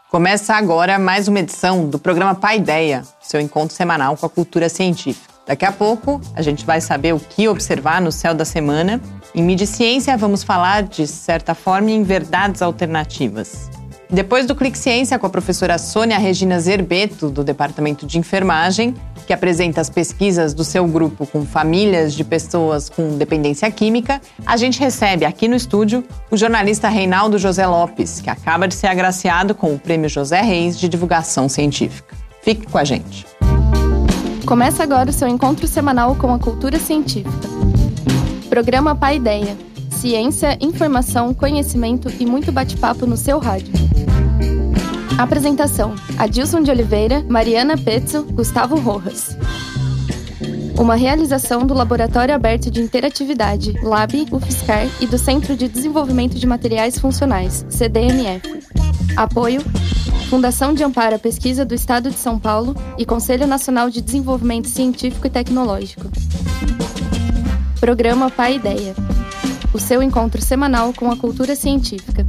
Começa agora mais uma edição do programa Paideia, seu encontro semanal com a cultura científica. Daqui a pouco, a gente vai saber o que observar no céu da semana. Em Mídia e Ciência, vamos falar, de certa forma, em verdades alternativas. Depois do Clique Ciência, com a professora Sônia Regina Zerbeto, do Departamento de Enfermagem, que apresenta as pesquisas do seu grupo com famílias de pessoas com dependência química, a gente recebe aqui no estúdio o jornalista Reinaldo José Lopes, que acaba de ser agraciado com o Prêmio José Reis de Divulgação Científica. Fique com a gente. Começa agora o seu encontro semanal com a cultura científica. Programa Paideia. Ciência, informação, conhecimento e muito bate-papo no seu rádio. Apresentação: Adilson de Oliveira, Mariana Pezzo, Gustavo Rojas. Uma realização do Laboratório Aberto de Interatividade, LAB, UFSCar e do Centro de Desenvolvimento de Materiais Funcionais, CDMF. Apoio: Fundação de Amparo à Pesquisa do Estado de São Paulo e Conselho Nacional de Desenvolvimento Científico e Tecnológico. Programa Paideia. O seu encontro semanal com a cultura científica.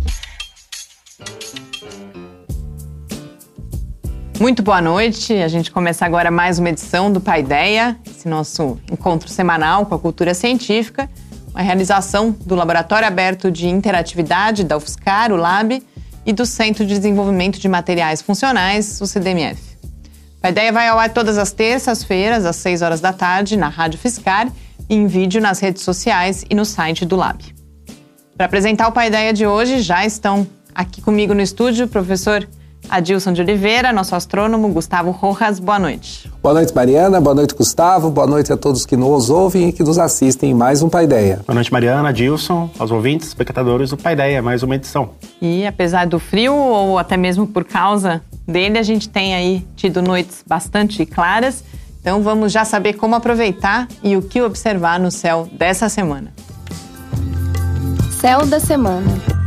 Muito boa noite. A gente começa agora mais uma edição do Paideia, esse nosso encontro semanal com a cultura científica, uma realização do Laboratório Aberto de Interatividade da UFSCar, o LAB, e do Centro de Desenvolvimento de Materiais Funcionais, o CDMF. A Paideia vai ao ar todas as terças-feiras, às 6 horas da tarde, na Rádio UFSCar, e em vídeo nas redes sociais e no site do LAB. Para apresentar o Paideia de hoje, já estão aqui comigo no estúdio o professor Adilson de Oliveira, nosso astrônomo Gustavo Rojas. Boa noite. Boa noite, Mariana. Boa noite, Gustavo. Boa noite a todos que nos ouvem e que nos assistem em mais um Paideia. Boa noite, Mariana, Adilson, aos ouvintes, espectadores do Paideia, mais uma edição. E apesar do frio, ou até mesmo por causa dele, a gente tem aí tido noites bastante claras. Então vamos já saber como aproveitar e o que observar no céu dessa semana. Céu da semana.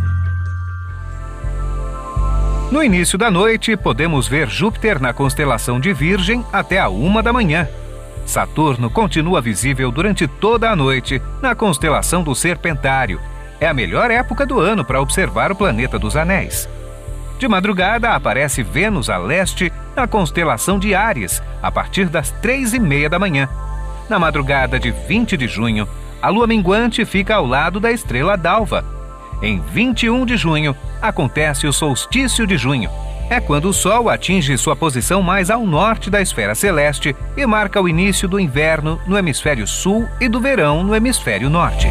No início da noite, podemos ver Júpiter na constelação de Virgem até a 1 da manhã. Saturno continua visível durante toda a noite na constelação do Serpentário. É a melhor época do ano para observar o planeta dos anéis. De madrugada, aparece Vênus a leste na constelação de Áries, a partir das 3h30 da manhã. Na madrugada de 20 de junho, a lua minguante fica ao lado da estrela d'alva. Em 21 de junho, acontece o solstício de junho. É quando o Sol atinge sua posição mais ao norte da esfera celeste e marca o início do inverno no hemisfério sul e do verão no hemisfério norte.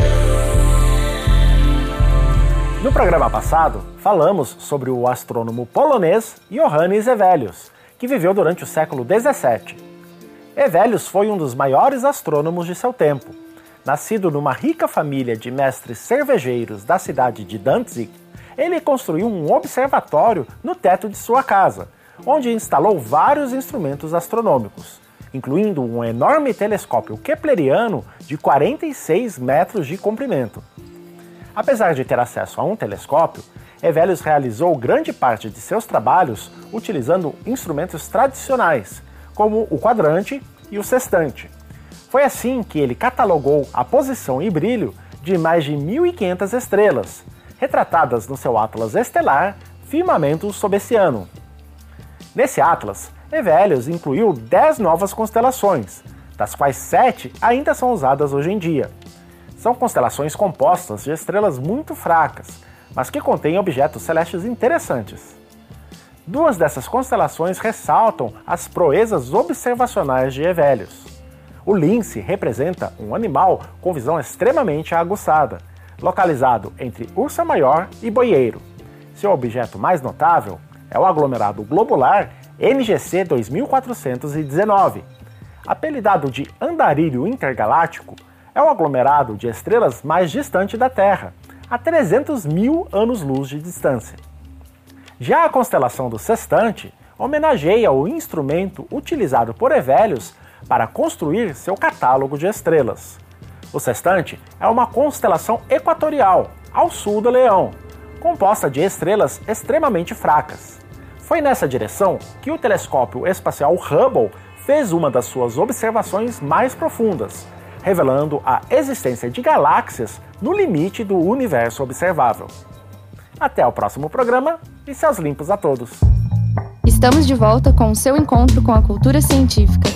No programa passado, falamos sobre o astrônomo polonês Johannes Hevelius, que viveu durante o século XVII. Hevelius foi um dos maiores astrônomos de seu tempo. Nascido numa rica família de mestres cervejeiros da cidade de Danzig, ele construiu um observatório no teto de sua casa, onde instalou vários instrumentos astronômicos, incluindo um enorme telescópio kepleriano de 46 metros de comprimento. Apesar de ter acesso a um telescópio, Hevelius realizou grande parte de seus trabalhos utilizando instrumentos tradicionais, como o quadrante e o sextante. Foi assim que ele catalogou a posição e brilho de mais de 1.500 estrelas, retratadas no seu atlas estelar Firmamentum Sobezianum. Nesse atlas, Hevelius incluiu 10 novas constelações, das quais 7 ainda são usadas hoje em dia. São constelações compostas de estrelas muito fracas, mas que contêm objetos celestes interessantes. 2 dessas constelações ressaltam as proezas observacionais de Hevelius. O lince representa um animal com visão extremamente aguçada, localizado entre Ursa Maior e Boieiro. Seu objeto mais notável é o aglomerado globular NGC 2419. Apelidado de Andarilho Intergaláctico, é o aglomerado de estrelas mais distante da Terra, a 300 mil anos-luz de distância. Já a constelação do Sextante homenageia o instrumento utilizado por Hevelius para construir seu catálogo de estrelas. O Sextante é uma constelação equatorial, ao sul do Leão, composta de estrelas extremamente fracas. Foi nessa direção que o telescópio espacial Hubble fez uma das suas observações mais profundas, revelando a existência de galáxias no limite do universo observável. Até o próximo programa e céus limpos a todos. Estamos de volta com o seu encontro com a cultura científica.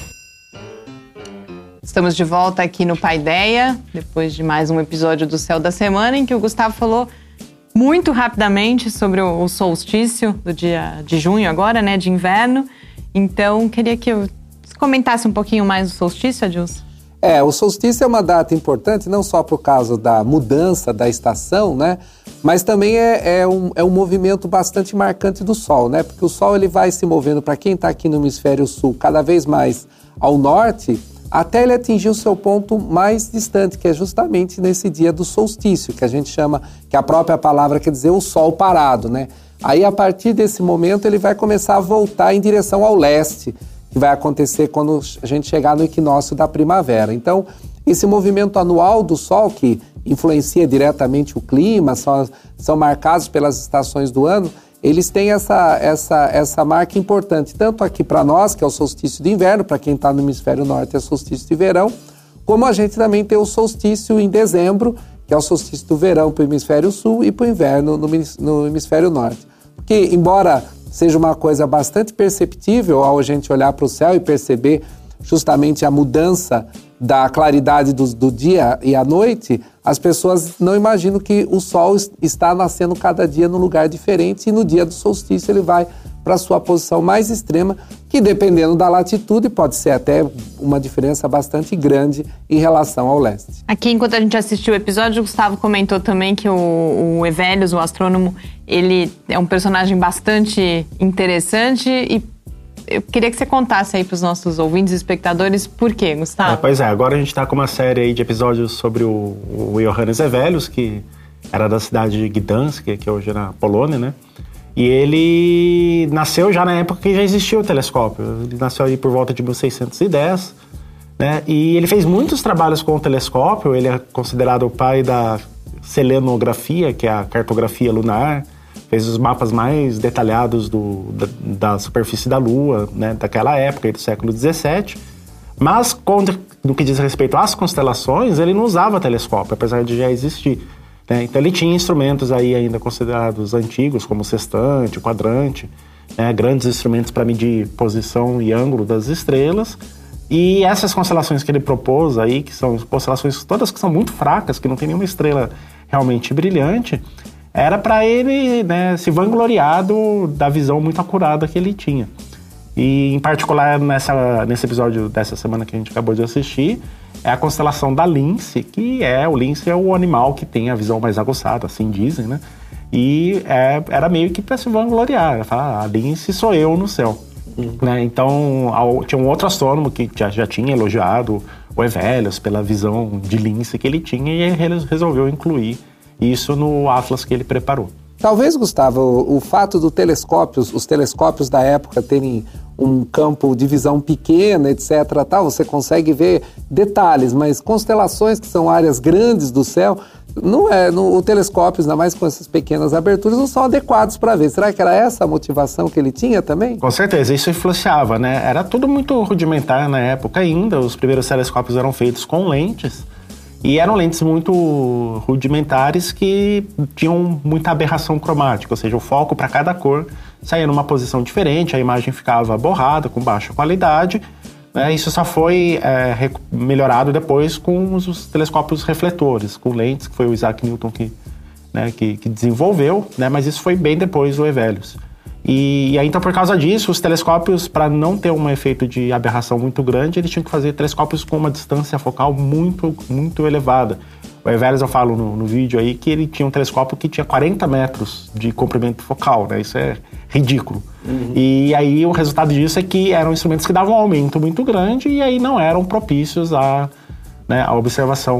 Estamos de volta aqui no Paideia, depois de mais um episódio do Céu da Semana, em que o Gustavo falou muito rapidamente sobre o solstício do dia de junho agora, né, de inverno. Então, queria que eu comentasse um pouquinho mais do solstício, Adilson. O solstício é uma data importante, não só por causa da mudança da estação, né? Mas também é um movimento bastante marcante do Sol, né? Porque o Sol ele vai se movendo, para quem está aqui no hemisfério sul, cada vez mais ao norte, até ele atingir o seu ponto mais distante, que é justamente nesse dia do solstício, que a gente chama, que a própria palavra quer dizer o Sol parado, né? Aí, a partir desse momento, ele vai começar a voltar em direção ao leste, que vai acontecer quando a gente chegar no equinócio da primavera. Então, esse movimento anual do Sol, que influencia diretamente o clima, são marcados pelas estações do ano, eles têm essa marca importante, tanto aqui para nós, que é o solstício de inverno, para quem está no hemisfério norte é solstício de verão, como a gente também tem o solstício em dezembro, que é o solstício do verão para o hemisfério sul e para o inverno no hemisfério norte. Porque, embora seja uma coisa bastante perceptível ao a gente olhar para o céu e perceber justamente a mudança da claridade do dia e à noite, as pessoas não imaginam que o Sol está nascendo cada dia num lugar diferente e no dia do solstício ele vai para a sua posição mais extrema, que dependendo da latitude pode ser até uma diferença bastante grande em relação ao leste. Aqui, enquanto a gente assistiu o episódio, o Gustavo comentou também que o Hevelius, o astrônomo, ele é um personagem bastante interessante e eu queria que você contasse aí para os nossos ouvintes e espectadores por quê, Gustavo? Pois é, agora a gente está com uma série aí de episódios sobre o Johannes Hevelius, que era da cidade de Gdansk, que hoje é na Polônia, né? E ele nasceu já na época que já existia o telescópio. Ele nasceu aí por volta de 1610, né? E ele fez muitos trabalhos com o telescópio. Ele é considerado o pai da selenografia, que é a cartografia lunar. Fez os mapas mais detalhados da superfície da Lua, né? Daquela época, do século XVII. Mas, no que diz respeito às constelações, ele não usava telescópio, apesar de já existir. Então ele tinha instrumentos aí ainda considerados antigos, como o sextante, o quadrante, né, grandes instrumentos para medir posição e ângulo das estrelas. E essas constelações que ele propôs aí, que são constelações todas que são muito fracas, que não tem nenhuma estrela realmente brilhante, era para ele, né, se vangloriar da visão muito acurada que ele tinha. E em particular nesse episódio dessa semana que a gente acabou de assistir, é a constelação da Lince, o Lince é o animal que tem a visão mais aguçada, assim dizem, né? E era meio que para se vangloriar, falar, a Lince sou eu no céu. Né? Então, tinha um outro astrônomo que já tinha elogiado o Hevelius pela visão de Lince que ele tinha, e ele resolveu incluir isso no atlas que ele preparou. Talvez, Gustavo, o fato dos os telescópios da época terem um campo de visão pequena, etc., tal, você consegue ver detalhes, mas constelações, que são áreas grandes do céu, o telescópios, ainda mais com essas pequenas aberturas, não são adequados para ver. Será que era essa a motivação que ele tinha também? Com certeza, isso influenciava, né? Era tudo muito rudimentar na época ainda, os primeiros telescópios eram feitos com lentes, e eram lentes muito rudimentares que tinham muita aberração cromática, ou seja, o foco para cada cor saía numa posição diferente, a imagem ficava borrada, com baixa qualidade. Isso só foi melhorado depois com os telescópios refletores, com lentes, que foi o Isaac Newton que desenvolveu, né? Mas isso foi bem depois do Hevelius. E aí, então, por causa disso, os telescópios, para não ter um efeito de aberração muito grande, eles tinham que fazer telescópios com uma distância focal muito, muito elevada. O Hevelius, eu falo no vídeo aí, que ele tinha um telescópio que tinha 40 metros de comprimento focal, né? Isso é ridículo. E aí, o resultado disso é que eram instrumentos que davam um aumento muito grande e aí não eram propícios a observação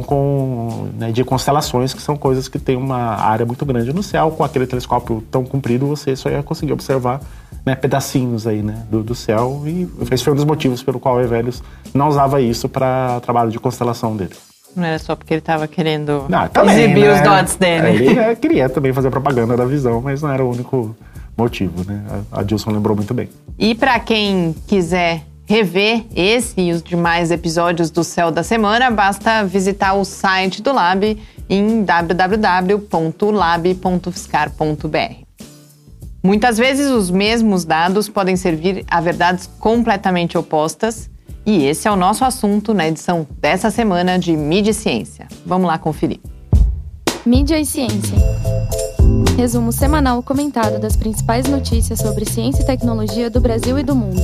de constelações, que são coisas que têm uma área muito grande no céu. Com aquele telescópio tão comprido, você só ia conseguir observar, né, pedacinhos aí, né, do céu. E esse foi um dos motivos pelo qual o Hevelius não usava isso para trabalho de constelação dele. Não era só porque ele estava querendo também, exibir os dots dele. Ele queria também fazer propaganda da visão, mas não era o único motivo, né? A Adilson lembrou muito bem. E para quem quiser rever esse e os demais episódios do Céu da Semana, basta visitar o site do Lab em www.lab.fiscar.br. Muitas vezes os mesmos dados podem servir a verdades completamente opostas, e esse é o nosso assunto na edição dessa semana de Mídia e Ciência. Vamos lá conferir. Mídia e Ciência. Resumo semanal comentado das principais notícias sobre ciência e tecnologia do Brasil e do mundo.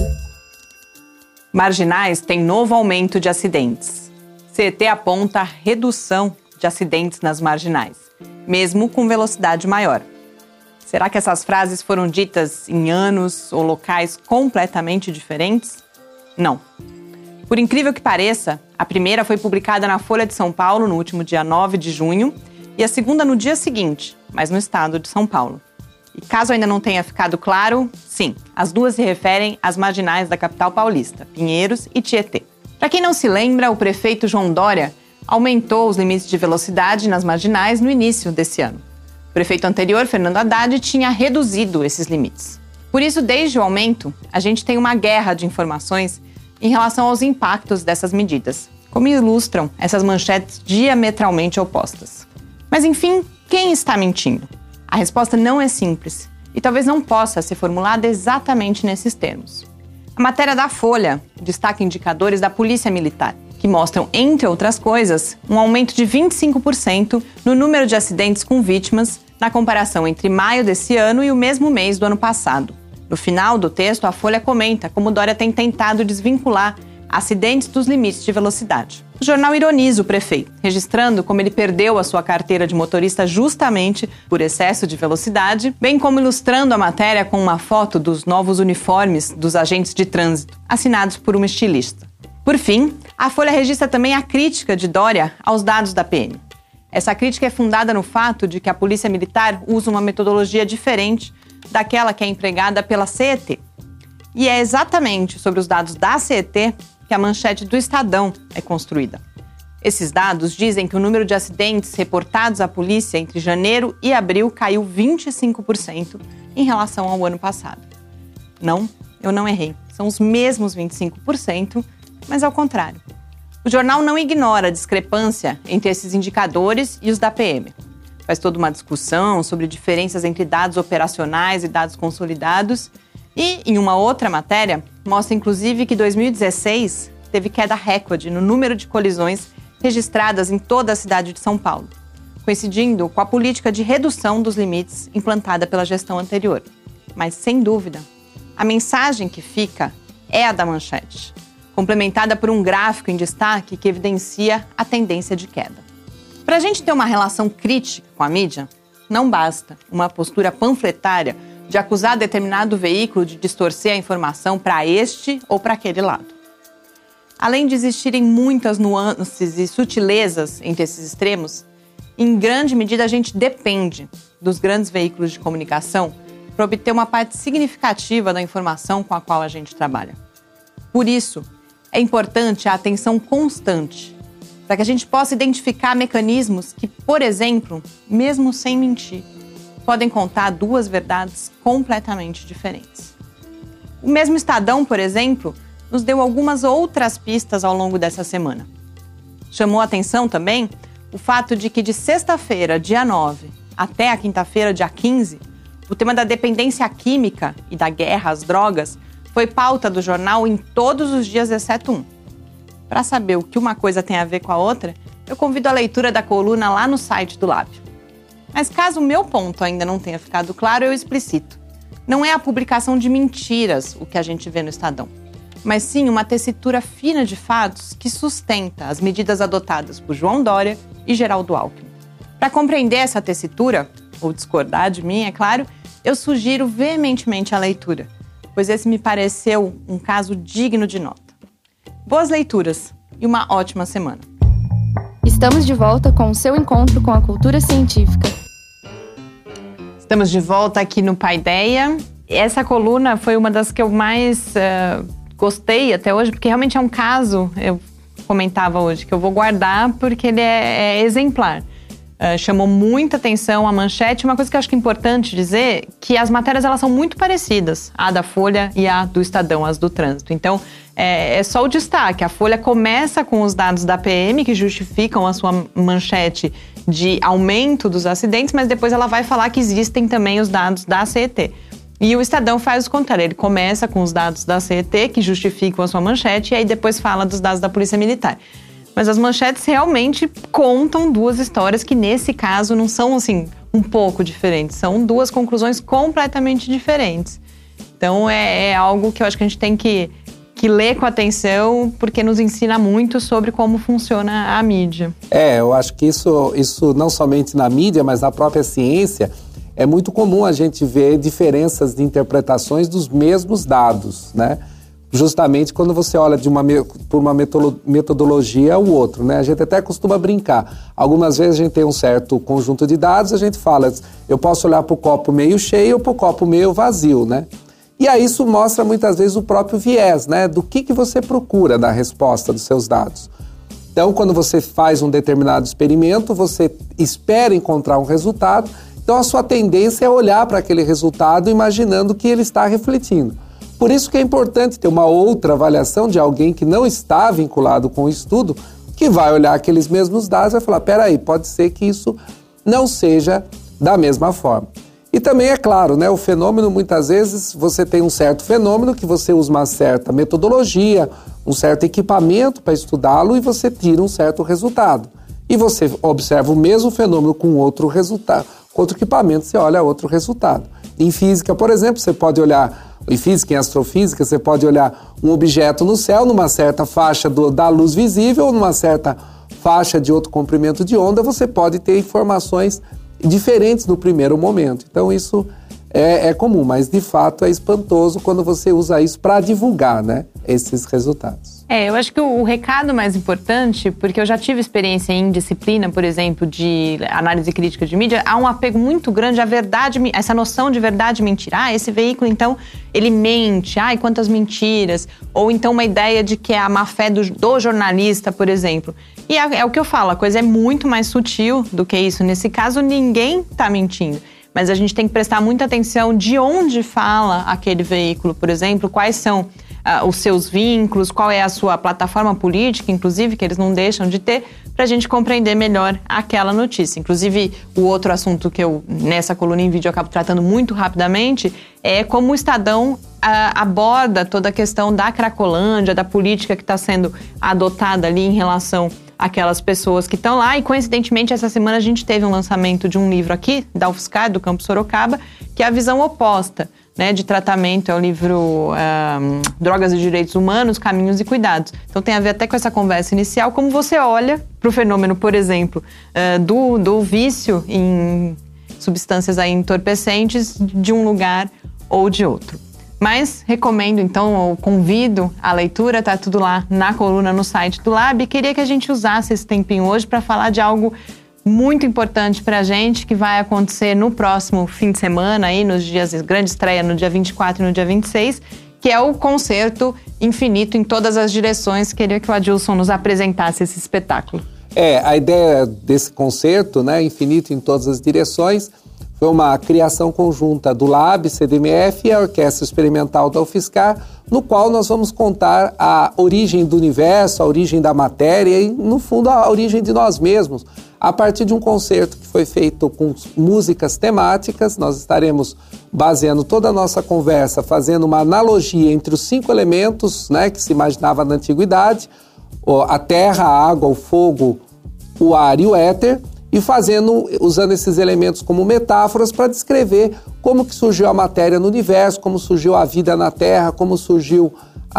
Marginais têm novo aumento de acidentes. CET aponta redução de acidentes nas marginais, mesmo com velocidade maior. Será que essas frases foram ditas em anos ou locais completamente diferentes? Não. Por incrível que pareça, a primeira foi publicada na Folha de São Paulo no último dia 9 de junho e a segunda no dia seguinte, mas no estado de São Paulo. E caso ainda não tenha ficado claro, sim, as duas se referem às marginais da capital paulista, Pinheiros e Tietê. Para quem não se lembra, o prefeito João Dória aumentou os limites de velocidade nas marginais no início desse ano. O prefeito anterior, Fernando Haddad, tinha reduzido esses limites. Por isso, desde o aumento, a gente tem uma guerra de informações em relação aos impactos dessas medidas, como ilustram essas manchetes diametralmente opostas. Mas, enfim, quem está mentindo? A resposta não é simples e talvez não possa ser formulada exatamente nesses termos. A matéria da Folha destaca indicadores da Polícia Militar, que mostram, entre outras coisas, um aumento de 25% no número de acidentes com vítimas na comparação entre maio desse ano e o mesmo mês do ano passado. No final do texto, a Folha comenta como Dória tem tentado desvincular acidentes dos limites de velocidade. O jornal ironiza o prefeito, registrando como ele perdeu a sua carteira de motorista justamente por excesso de velocidade, bem como ilustrando a matéria com uma foto dos novos uniformes dos agentes de trânsito, assinados por uma estilista. Por fim, a Folha registra também a crítica de Dória aos dados da PM. Essa crítica é fundada no fato de que a Polícia Militar usa uma metodologia diferente daquela que é empregada pela CET. E é exatamente sobre os dados da CET que a manchete do Estadão é construída. Esses dados dizem que o número de acidentes reportados à polícia entre janeiro e abril caiu 25% em relação ao ano passado. Não, eu não errei. São os mesmos 25%, mas ao contrário. O jornal não ignora a discrepância entre esses indicadores e os da PM. Faz toda uma discussão sobre diferenças entre dados operacionais e dados consolidados e, em uma outra matéria, mostra inclusive que 2016 teve queda recorde no número de colisões registradas em toda a cidade de São Paulo, coincidindo com a política de redução dos limites implantada pela gestão anterior. Mas, sem dúvida, a mensagem que fica é a da manchete, complementada por um gráfico em destaque que evidencia a tendência de queda. Para a gente ter uma relação crítica com a mídia, não basta uma postura panfletária de acusar determinado veículo de distorcer a informação para este ou para aquele lado. Além de existirem muitas nuances e sutilezas entre esses extremos, em grande medida a gente depende dos grandes veículos de comunicação para obter uma parte significativa da informação com a qual a gente trabalha. Por isso, é importante a atenção constante, para que a gente possa identificar mecanismos que, por exemplo, mesmo sem mentir, podem contar duas verdades completamente diferentes. O mesmo Estadão, por exemplo, nos deu algumas outras pistas ao longo dessa semana. Chamou a atenção também o fato de que de sexta-feira, dia 9, até a quinta-feira, dia 15, o tema da dependência química e da guerra às drogas foi pauta do jornal em todos os dias, exceto um. Para saber o que uma coisa tem a ver com a outra, eu convido a leitura da coluna lá no site do Lábio. Mas caso o meu ponto ainda não tenha ficado claro, eu explicito. Não é a publicação de mentiras o que a gente vê no Estadão, mas sim uma tessitura fina de fatos que sustenta as medidas adotadas por João Dória e Geraldo Alckmin. Para compreender essa tessitura, ou discordar de mim, é claro, eu sugiro veementemente a leitura, pois esse me pareceu um caso digno de nota. Boas leituras e uma ótima semana. Estamos de volta com o seu encontro com a cultura científica. Estamos de volta aqui no Paideia. Essa coluna foi uma das que eu mais gostei até hoje, porque realmente é um caso, eu comentava hoje, que eu vou guardar porque ele é exemplar. Chamou muita atenção a manchete. Uma coisa que eu acho que é importante dizer, que as matérias elas são muito parecidas, a da Folha e a do Estadão, as do trânsito. Então, é só o destaque. A Folha começa com os dados da PM, que justificam a sua manchete de aumento dos acidentes, mas depois ela vai falar que existem também os dados da CET. E o Estadão faz o contrário, ele começa com os dados da CET, que justificam a sua manchete, e aí depois fala dos dados da Polícia Militar. Mas as manchetes realmente contam duas histórias que, nesse caso, não são, assim, um pouco diferentes. São duas conclusões completamente diferentes. Então, é algo que eu acho que a gente tem que ler com atenção, porque nos ensina muito sobre como funciona a mídia. Eu acho que isso não somente na mídia, mas na própria ciência, é muito comum a gente ver diferenças de interpretações dos mesmos dados, né? Justamente quando você olha por uma metodologia ou outro, né? A gente até costuma brincar. Algumas vezes a gente tem um certo conjunto de dados, a gente fala, eu posso olhar para o copo meio cheio ou para o copo meio vazio, né? E aí isso mostra muitas vezes o próprio viés, né? Do que você procura na resposta dos seus dados. Então, quando você faz um determinado experimento, você espera encontrar um resultado, então a sua tendência é olhar para aquele resultado imaginando que ele está refletindo. Por isso que é importante ter uma outra avaliação de alguém que não está vinculado com o estudo, que vai olhar aqueles mesmos dados e vai falar, peraí, pode ser que isso não seja da mesma forma. E também é claro, né, o fenômeno, muitas vezes, você tem um certo fenômeno que você usa uma certa metodologia, um certo equipamento para estudá-lo e você tira um certo resultado. E você observa o mesmo fenômeno com outro resultado, com outro equipamento, você olha outro resultado. Em física, por exemplo, você pode olhar, em física e astrofísica, você pode olhar um objeto no céu, numa certa faixa da luz visível, ou numa certa faixa de outro comprimento de onda, você pode ter informações diferentes no primeiro momento. Então isso é comum, mas de fato é espantoso quando você usa isso para divulgar, né, esses resultados. Eu acho que o recado mais importante, porque eu já tive experiência em disciplina, por exemplo, de análise crítica de mídia, há um apego muito grande à verdade, essa noção de verdade e mentira. Esse veículo, então, ele mente, quantas mentiras. Ou então uma ideia de que é a má-fé do jornalista, por exemplo. E é o que eu falo, a coisa é muito mais sutil do que isso. Nesse caso, ninguém está mentindo. Mas a gente tem que prestar muita atenção de onde fala aquele veículo, por exemplo, quais são os seus vínculos, qual é a sua plataforma política, inclusive, que eles não deixam de ter, para a gente compreender melhor aquela notícia. Inclusive, o outro assunto que eu, nessa coluna em vídeo, acabo tratando muito rapidamente, é como o Estadão aborda toda a questão da Cracolândia, da política que está sendo adotada ali em relação aquelas pessoas que estão lá. E, coincidentemente, essa semana a gente teve um lançamento de um livro aqui, da UFSCar, do Campus Sorocaba, que é a visão oposta, né, de tratamento. É o livro Drogas e Direitos Humanos, Caminhos e Cuidados. Então tem a ver até com essa conversa inicial, como você olha para o fenômeno, por exemplo, do vício em substâncias aí entorpecentes de um lugar ou de outro. Mas recomendo, então, ou convido a leitura, tá tudo lá na coluna no site do Lab. Queria que a gente usasse esse tempinho hoje para falar de algo muito importante para a gente, que vai acontecer no próximo fim de semana, aí, nos dias de grande estreia, no dia 24 e no dia 26, que é o concerto Infinito em Todas as Direções. Queria que o Adilson nos apresentasse esse espetáculo. A ideia desse concerto, né, Infinito em Todas as Direções, foi uma criação conjunta do Lab, CDMF e a Orquestra Experimental da UFSCar, no qual nós vamos contar a origem do universo, a origem da matéria e, no fundo, a origem de nós mesmos, a partir de um concerto que foi feito com músicas temáticas. Nós estaremos baseando toda a nossa conversa, fazendo uma analogia entre os 5 elementos, né, que se imaginava na antiguidade, a terra, a água, o fogo, o ar e o éter, e usando esses elementos como metáforas para descrever como que surgiu a matéria no universo, como surgiu a vida na Terra, como surgiu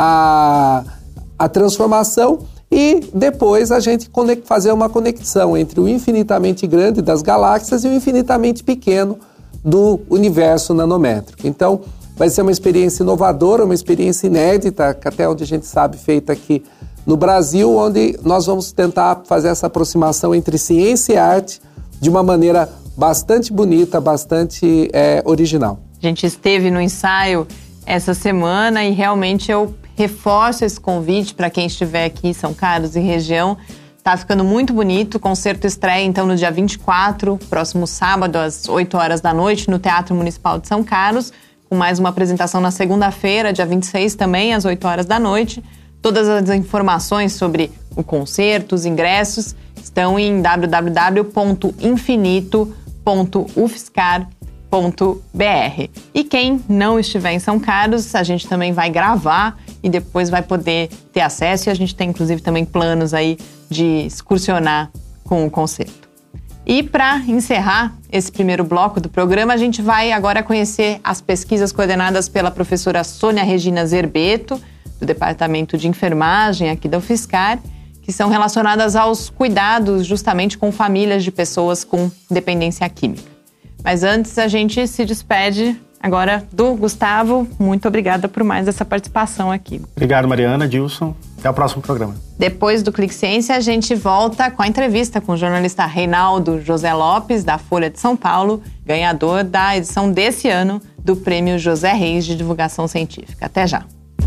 a transformação, e depois a gente fazer uma conexão entre o infinitamente grande das galáxias e o infinitamente pequeno do universo nanométrico. Então, vai ser uma experiência inovadora, uma experiência inédita, até onde a gente sabe, feita aqui no Brasil, onde nós vamos tentar fazer essa aproximação entre ciência e arte de uma maneira bastante bonita, bastante original. A gente esteve no ensaio essa semana e realmente eu reforço esse convite para quem estiver aqui em São Carlos e região. Tá ficando muito bonito. O concerto estreia então no dia 24, próximo sábado, às 8 horas da noite, no Teatro Municipal de São Carlos, com mais uma apresentação na segunda-feira, dia 26 também, às 8 horas da noite. Todas as informações sobre o concerto, os ingressos, estão em www.infinito.ufscar.br. E quem não estiver em São Carlos, a gente também vai gravar e depois vai poder ter acesso. E a gente tem, inclusive, também planos aí de excursionar com o concerto. E para encerrar esse primeiro bloco do programa, a gente vai agora conhecer as pesquisas coordenadas pela professora Sônia Regina Zerbeto, do Departamento de Enfermagem aqui da UFSCar, que são relacionadas aos cuidados justamente com famílias de pessoas com dependência química. Mas antes a gente se despede agora do Gustavo. Muito obrigada por mais essa participação aqui. Obrigado, Mariana, Dilson. Até o próximo programa. Depois do Clique Ciência, a gente volta com a entrevista com o jornalista Reinaldo José Lopes, da Folha de São Paulo, ganhador da edição desse ano do Prêmio José Reis de Divulgação Científica. Até já.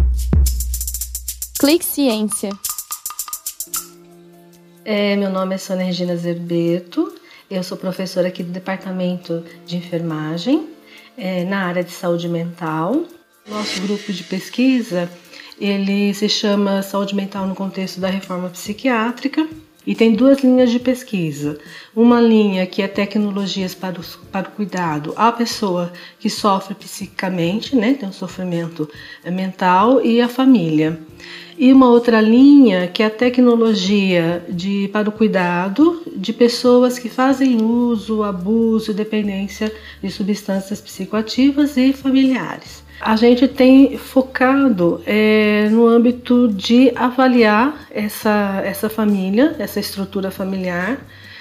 Clique Ciência. Meu nome é Sônia Regina Zerbeto, eu sou professora aqui do Departamento de Enfermagem, na área de saúde mental. Nosso grupo de pesquisa, ele se chama Saúde Mental no Contexto da Reforma Psiquiátrica e tem 2 linhas de pesquisa. Uma linha que é tecnologias para o cuidado à pessoa que sofre psiquicamente, né, tem um sofrimento mental, e a família. E uma outra linha que é a tecnologia para o cuidado de pessoas que fazem uso, abuso e dependência de substâncias psicoativas e familiares. A gente tem focado no âmbito de avaliar essa família, essa estrutura familiar,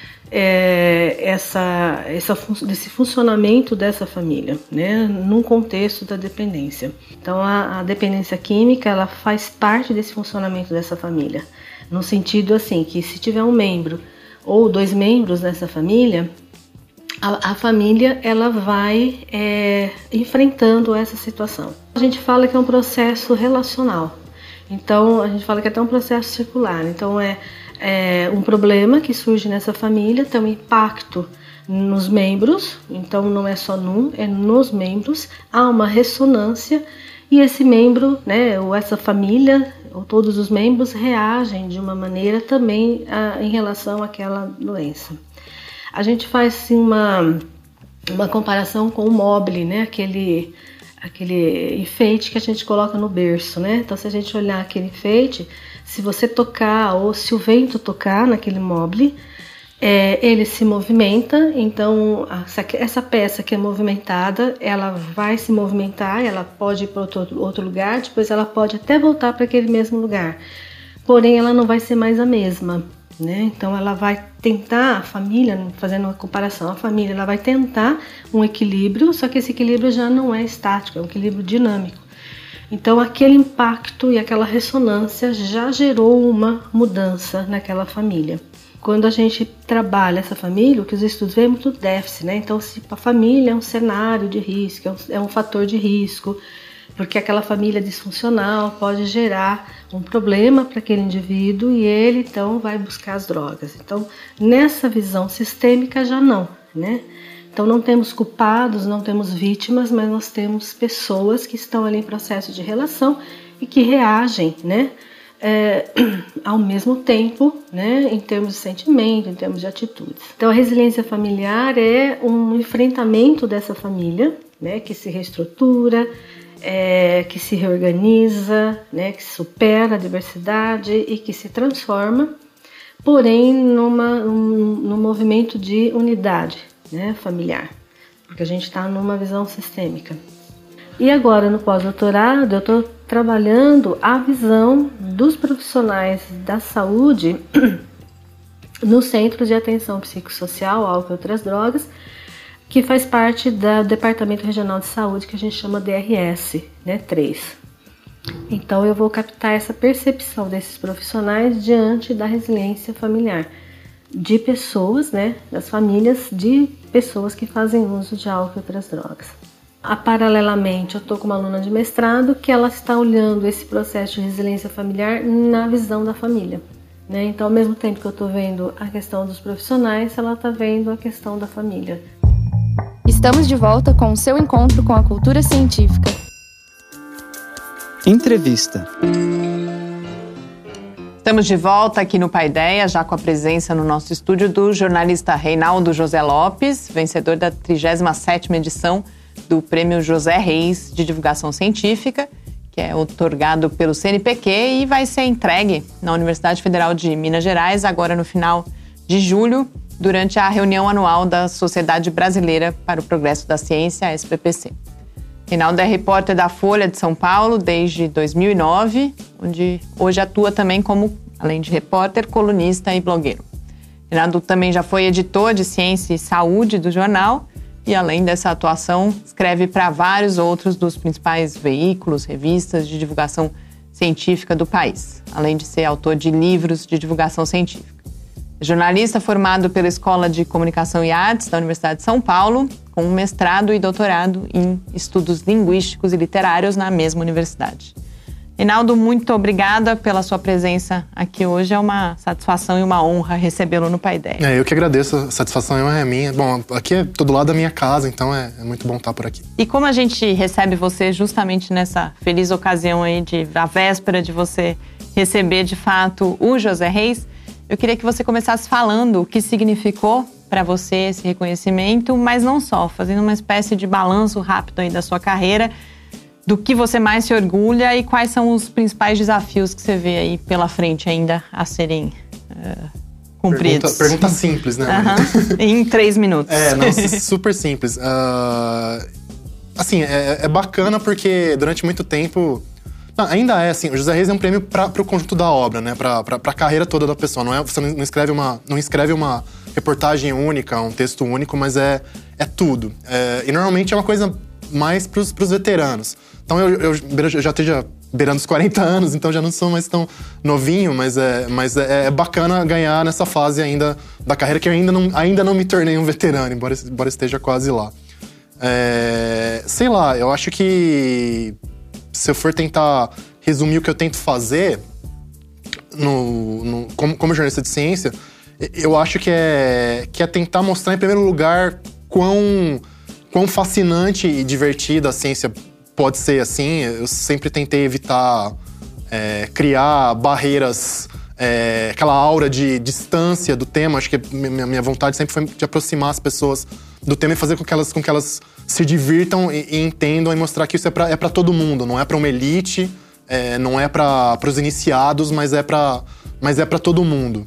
desse funcionamento dessa família, né, num contexto da dependência. Então, a dependência química, ela faz parte desse funcionamento dessa família, no sentido assim, que se tiver um membro ou 2 membros nessa família, a família ela vai enfrentando essa situação. A gente fala que é um processo relacional, então a gente fala que é até um processo circular. Então é um problema que surge nessa família, tem um impacto nos membros, então não é só é nos membros, há uma ressonância e esse membro, né, ou essa família, ou todos os membros reagem de uma maneira também em relação àquela doença. A gente faz assim, uma comparação com o mobile, né? Aquele enfeite que a gente coloca no berço, né? Então, se a gente olhar aquele enfeite, se você tocar ou se o vento tocar naquele mobile, ele se movimenta. Então, essa peça que é movimentada, ela vai se movimentar, ela pode ir para outro lugar, depois ela pode até voltar para aquele mesmo lugar. Porém, ela não vai ser mais a mesma, né? Então ela vai tentar, a família, fazendo uma comparação, a família ela vai tentar um equilíbrio, só que esse equilíbrio já não é estático, é um equilíbrio dinâmico. Então aquele impacto e aquela ressonância já gerou uma mudança naquela família. Quando a gente trabalha essa família, o que os estudos veem é muito déficit, né? Então se a família é um cenário de risco, é um fator de risco, porque aquela família disfuncional pode gerar um problema para aquele indivíduo e ele então vai buscar as drogas. Então, nessa visão sistêmica já não, né? Então não temos culpados, não temos vítimas, mas nós temos pessoas que estão ali em processo de relação e que reagem, né? Ao mesmo tempo, né? Em termos de sentimento, em termos de atitudes. Então a resiliência familiar é um enfrentamento dessa família, né? Que se reestrutura, que se reorganiza, né, que supera a diversidade e que se transforma, porém num movimento de unidade, né, familiar, porque a gente está numa visão sistêmica. E agora no pós-doutorado eu estou trabalhando a visão dos profissionais da saúde no Centro de Atenção Psicossocial, Álcool e Outras Drogas, que faz parte do Departamento Regional de Saúde, que a gente chama DRS, né, 3. Então eu vou captar essa percepção desses profissionais diante da resiliência familiar de pessoas, né, das famílias de pessoas que fazem uso de álcool e outras drogas. Paralelamente, eu estou com uma aluna de mestrado que ela está olhando esse processo de resiliência familiar na visão da família, né? Então, ao mesmo tempo que eu estou vendo a questão dos profissionais, ela está vendo a questão da família. Estamos de volta com o seu encontro com a cultura científica. Entrevista. Estamos de volta aqui no Paideia, já com a presença no nosso estúdio do jornalista Reinaldo José Lopes, vencedor da 37ª edição do Prêmio José Reis de Divulgação Científica, que é outorgado pelo CNPq e vai ser entregue na Universidade Federal de Minas Gerais, agora no final de julho, durante a reunião anual da Sociedade Brasileira para o Progresso da Ciência, a SBPC. Reinaldo é repórter da Folha de São Paulo desde 2009, onde hoje atua também como, além de repórter, colunista e blogueiro. Reinaldo também já foi editor de Ciência e Saúde do jornal e, além dessa atuação, escreve para vários outros dos principais veículos, revistas de divulgação científica do país, além de ser autor de livros de divulgação científica. É jornalista formado pela Escola de Comunicação e Artes da Universidade de São Paulo, com mestrado e doutorado em estudos linguísticos e literários na mesma universidade. Reinaldo, muito obrigada pela sua presença aqui hoje. É uma satisfação e uma honra recebê-lo no Paideia. Eu que agradeço, a satisfação é minha. Bom, aqui é todo lado da minha casa, então é muito bom estar por aqui. E como a gente recebe você justamente nessa feliz ocasião aí, a véspera de você receber de fato o José Reis, eu queria que você começasse falando o que significou para você esse reconhecimento, mas não só, fazendo uma espécie de balanço rápido aí da sua carreira, do que você mais se orgulha e quais são os principais desafios que você vê aí pela frente ainda a serem cumpridos. Pergunta simples, né? Em 3 minutos. Super simples. Assim, é bacana porque durante muito tempo... ainda é assim, o José Reis é um prêmio para o conjunto da obra, né? Para a carreira toda da pessoa. Você não escreve uma reportagem única, um texto único, mas é tudo. E normalmente é uma coisa mais para os veteranos. Então eu já esteja beirando os 40 anos, então já não sou mais tão novinho, mas é bacana ganhar nessa fase ainda da carreira que eu ainda não me tornei um veterano, embora esteja quase lá. Sei lá, eu acho que se eu for tentar resumir o que eu tento fazer como jornalista de ciência, eu acho que é tentar mostrar, em primeiro lugar, quão fascinante e divertida a ciência pode ser, assim. Eu sempre tentei evitar criar barreiras, aquela aura de distância do tema. Acho que minha vontade sempre foi de aproximar as pessoas do tema e fazer com que elas se divirtam e entendam e mostrar que isso é pra todo mundo, não é pra uma elite, não é para os iniciados, mas é pra todo mundo.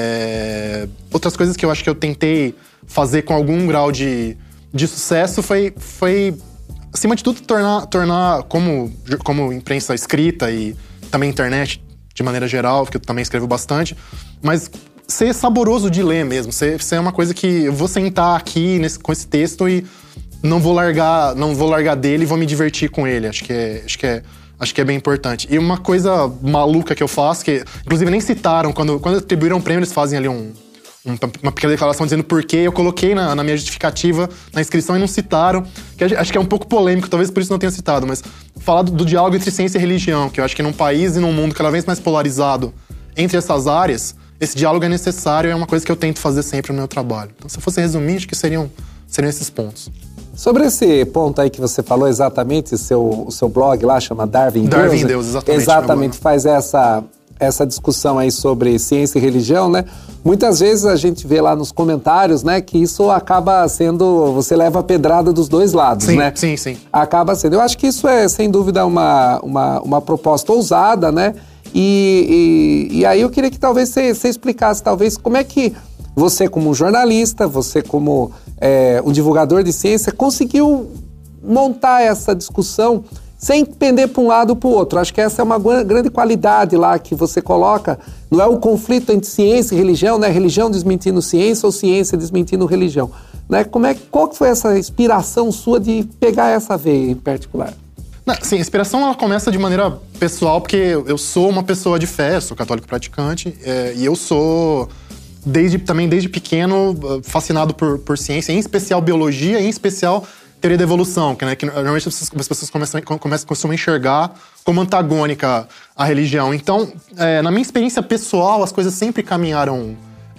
Outras coisas que eu acho que eu tentei fazer com algum grau de sucesso foi acima de tudo, tornar como imprensa escrita e também internet de maneira geral, porque eu também escrevo bastante, mas ser saboroso de ler mesmo, ser uma coisa que eu vou sentar aqui com esse texto e não vou largar dele e vou me divertir com ele. Acho que é bem importante. E uma coisa maluca que eu faço, que inclusive nem citaram, quando atribuíram o prêmio, eles fazem ali uma pequena declaração dizendo por quê. Eu coloquei na minha justificativa, na inscrição, e não citaram. Que acho que é um pouco polêmico, talvez por isso não tenha citado, mas falar do diálogo entre ciência e religião, que eu acho que num país e num mundo cada vez mais polarizado entre essas áreas, esse diálogo é necessário e é uma coisa que eu tento fazer sempre no meu trabalho. Então, se eu fosse resumir, acho que seriam esses pontos. Sobre esse ponto aí que você falou exatamente, o seu blog lá chama Darwin Deus, exatamente. Exatamente, faz essa discussão aí sobre ciência e religião, né? Muitas vezes a gente vê lá nos comentários, né, que isso acaba sendo... Você leva a pedrada dos dois lados, né? Sim. Acaba sendo. Eu acho que isso é, sem dúvida, uma proposta ousada, né? E aí eu queria que talvez você explicasse, talvez, como é que você, como jornalista, você como um divulgador de ciência, conseguiu montar essa discussão sem pender para um lado ou para o outro. Acho que essa é uma grande qualidade lá que você coloca. Não é o conflito entre ciência e religião, né? Religião desmentindo ciência ou ciência desmentindo religião. Né? Qual que foi essa inspiração sua de pegar essa veia em particular? Sim, a inspiração ela começa de maneira pessoal, porque eu sou uma pessoa de fé, sou católico praticante, e eu sou, desde pequeno, fascinado por ciência, em especial biologia, em especial teoria da evolução, que normalmente as pessoas costumam enxergar como antagônica à religião. Então, na minha experiência pessoal, as coisas sempre caminharam,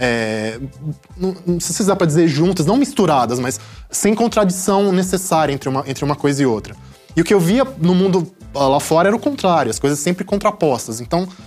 não sei se dá pra dizer juntas, não misturadas, mas sem contradição necessária entre uma coisa e outra. E o que eu via no mundo lá fora era o contrário, as coisas sempre contrapostas. Então,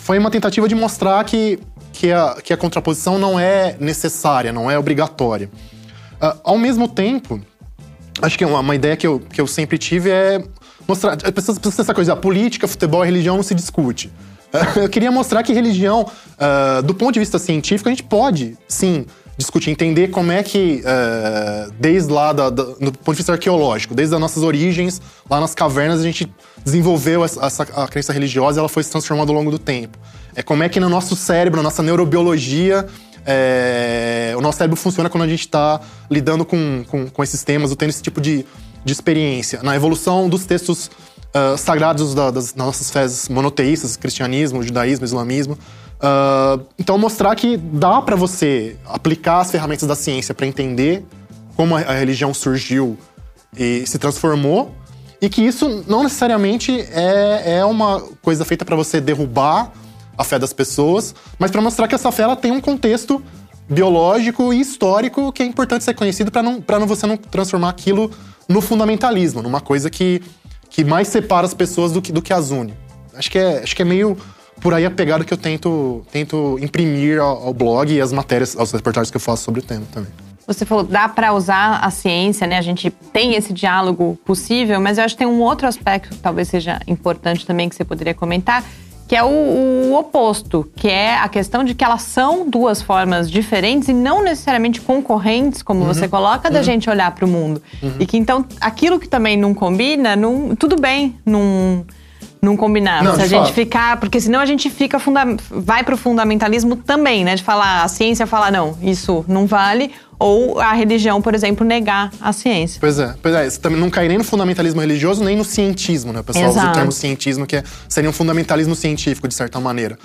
foi uma tentativa de mostrar que a contraposição não é necessária, não é obrigatória. Ao mesmo tempo, acho que uma ideia que eu sempre tive é mostrar… As pessoas precisam ter essa coisa, política, futebol e religião não se discute. Eu queria mostrar que religião, do ponto de vista científico, a gente pode, sim, discutir, entender como é que, desde lá, do ponto de vista arqueológico, desde as nossas origens, lá nas cavernas, a gente desenvolveu a crença religiosa e ela foi se transformando ao longo do tempo. Como é que no nosso cérebro, na nossa neurobiologia, o nosso cérebro funciona quando a gente está lidando com esses temas, ou tendo esse tipo de experiência. Na evolução dos textos sagrados das nossas fés monoteístas, cristianismo, judaísmo, islamismo. Então, mostrar que dá para você aplicar as ferramentas da ciência para entender como a religião surgiu e se transformou, e que isso não necessariamente é uma coisa feita para você derrubar a fé das pessoas, mas para mostrar que essa fé ela tem um contexto biológico e histórico que é importante ser conhecido para você não transformar aquilo no fundamentalismo, numa coisa que mais separa as pessoas do que as une. Acho que é meio por aí a pegada que eu tento imprimir ao blog e às matérias, aos reportagens que eu faço sobre o tema também. Você falou, dá para usar a ciência, né? A gente tem esse diálogo possível, mas eu acho que tem um outro aspecto que talvez seja importante também que você poderia comentar, que é o oposto, que é a questão de que elas são duas formas diferentes e não necessariamente concorrentes, como você coloca, da gente olhar para o mundo. E que então, aquilo que também não combina, tudo bem não combinar. Se a gente ficar… Porque senão a gente vai para o fundamentalismo também, né? De falar, a ciência fala, não, isso não vale… Ou a religião, por exemplo, negar a ciência. Pois é. Você também não cai nem no fundamentalismo religioso, nem no cientismo, né? O pessoal usa o termo cientismo, que seria um fundamentalismo científico, de certa maneira.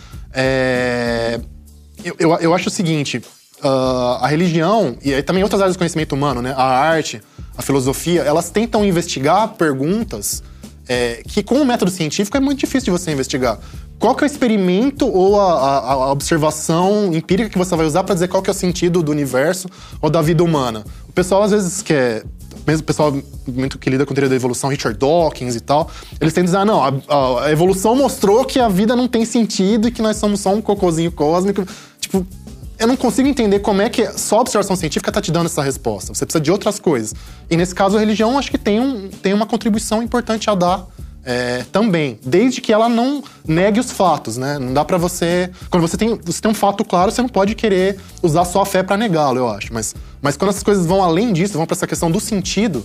Eu acho o seguinte, a religião, e aí também outras áreas do conhecimento humano, né? A arte, a filosofia, elas tentam investigar perguntas que com o método científico é muito difícil de você investigar. Qual que é o experimento ou a observação empírica que você vai usar para dizer qual que é o sentido do universo ou da vida humana? O pessoal, às vezes, mesmo o pessoal muito que lida com teoria da evolução, Richard Dawkins e tal, eles têm que dizer, não, a evolução mostrou que a vida não tem sentido e que nós somos só um cocôzinho cósmico. Tipo, eu não consigo entender como é que só a observação científica tá te dando essa resposta. Você precisa de outras coisas. E nesse caso, a religião, acho que tem uma contribuição importante a dar também. Desde que ela não negue os fatos, né? Não dá pra você… Quando você tem um fato claro, você não pode querer usar só a fé pra negá-lo, eu acho. Mas quando essas coisas vão além disso, vão pra essa questão do sentido,